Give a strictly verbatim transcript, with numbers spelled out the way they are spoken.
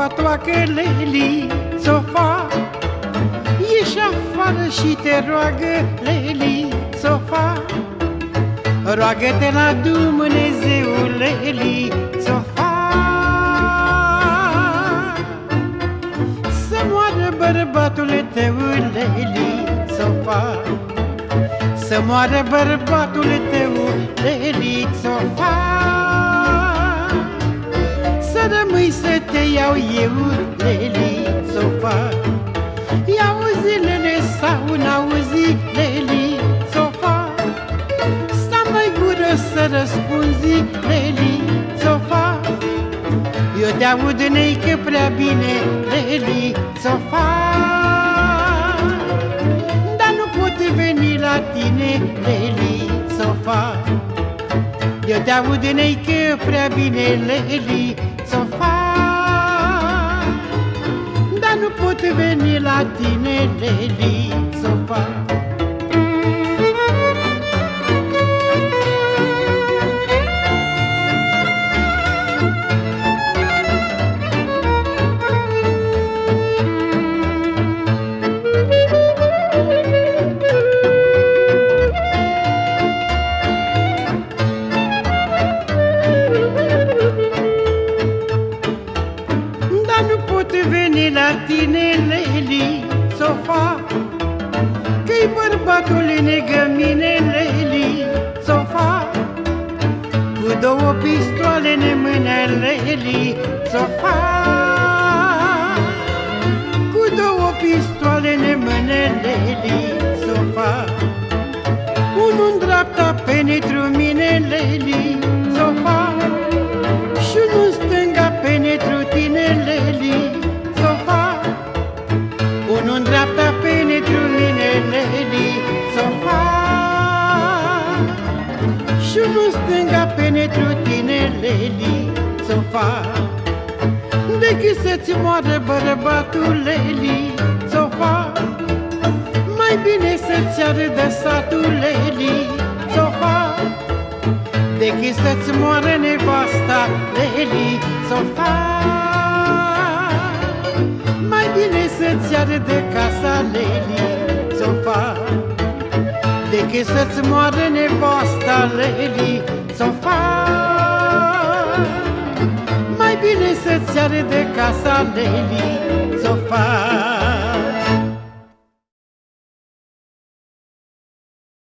toacă, Leli, țofa. Ieși afară și te roagă, Leli, țofa. Roagă-te la Dumnezeu, Leli, țofa. Să moară bărbatul tău, Leli, țofa. Să moară bărbatul tău, Leli, țofa. Să rămâi să te iau eu, Leli, țofa. I-auzi, lele, sau n-auzi, Leli, țofa. Sta mai gură să răspunzi, Leli, țofa. Eu te aud neică prea bine, Leli, țofa. Dar nu pot veni la tine, Leli, țofa. Eu te aud neică prea bine, Leli, țofa. Dar nu pot veni la tine, Leli, țofa. Veni la tine, Leli, țofa. Că-i bărbatul lângă mine, Leli, țofa. Cu două pistoale în mână, Leli, țofa. Cu două pistoale în mână, Leli, țofa. Unul în dreapta penetru mine, Leli, țofa. Și unul în stânga penetru tine, Leli, țofa. Unul în dreapta penetru mine, Leli, țofa. Și unul în stânga penetru tine, Leli, țofa. Decât să-ți moară bărbatul, Leli, țofa. Mai bine să-ți ardă satul, Leli, țofa. Decât să-ți moară nevasta, Leli, țofa. Mai bine să-ți ardă casa, Leli, țofa. Decât să-ți moară nevasta, Leli, țofa. Mai bine să-ți ardă casa, Leli, țofa.